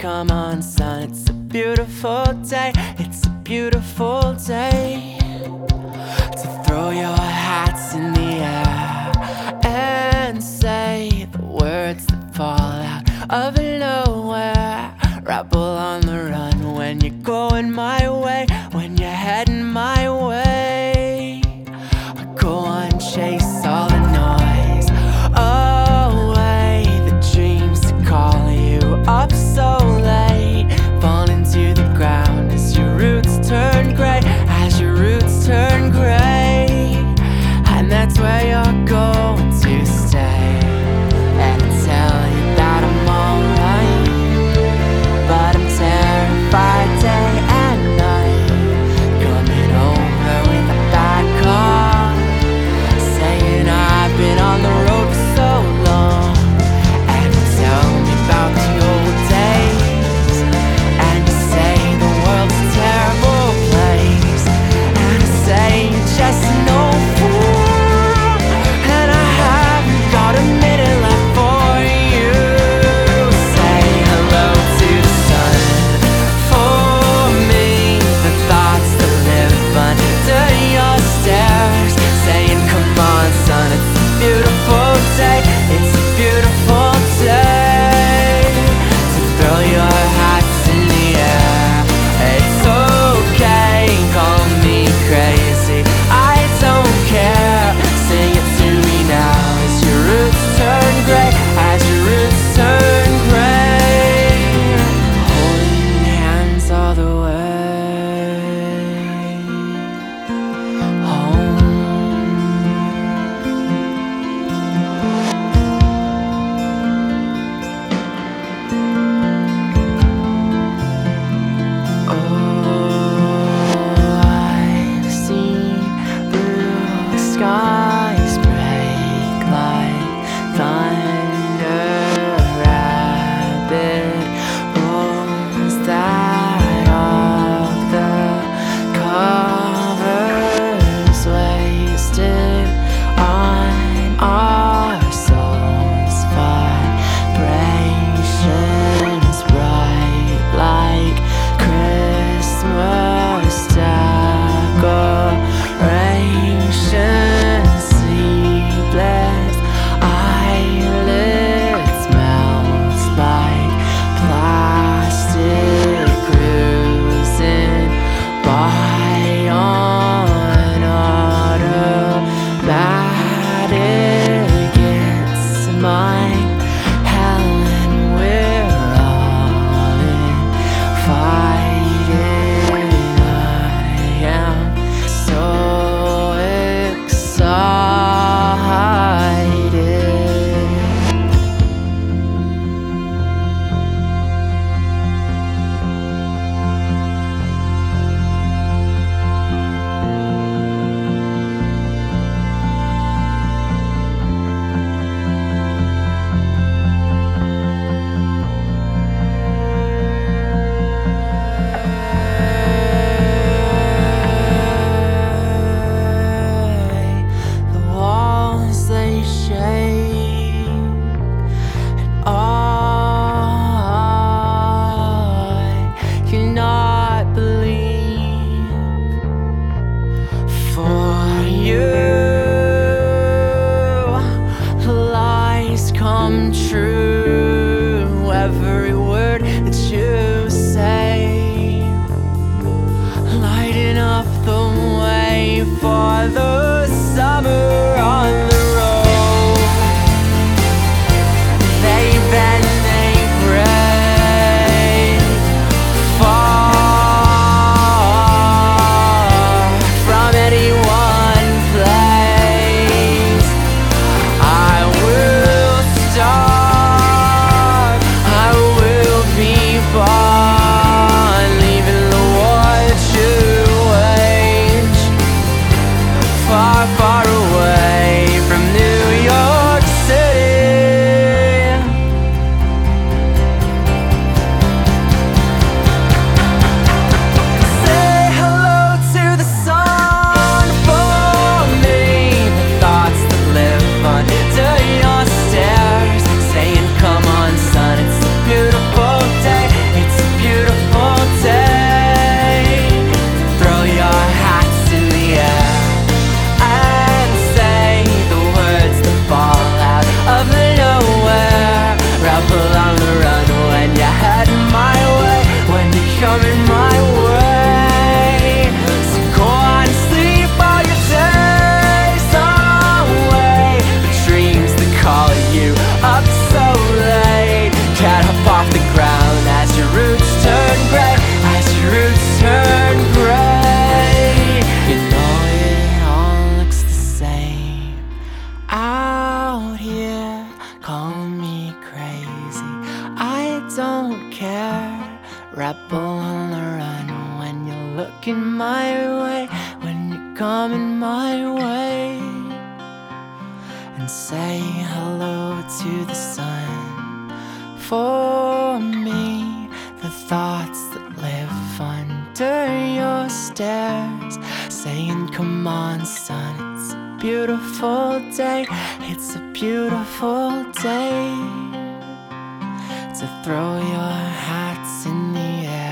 Come on, son, it's a beautiful day. It's a beautiful day to throw your hats in the air and say the words that fall out of nowhere. Rebel on the run when you're going my way, when you're heading my way. Go on, chase all the noise away, the dreams that call you up so late, falling to the ground as your roots turn gray, as your roots turn gray. And that's where you're going to stay, and I tell you that I'm alright, but I'm terrified day and night. rebel on the run. When you're looking my way, when you're coming my way, and say hello to the sun. For me, the thoughts that live under your stairs, saying come on son, it's a beautiful day. It's a beautiful day to throw your hats in the air.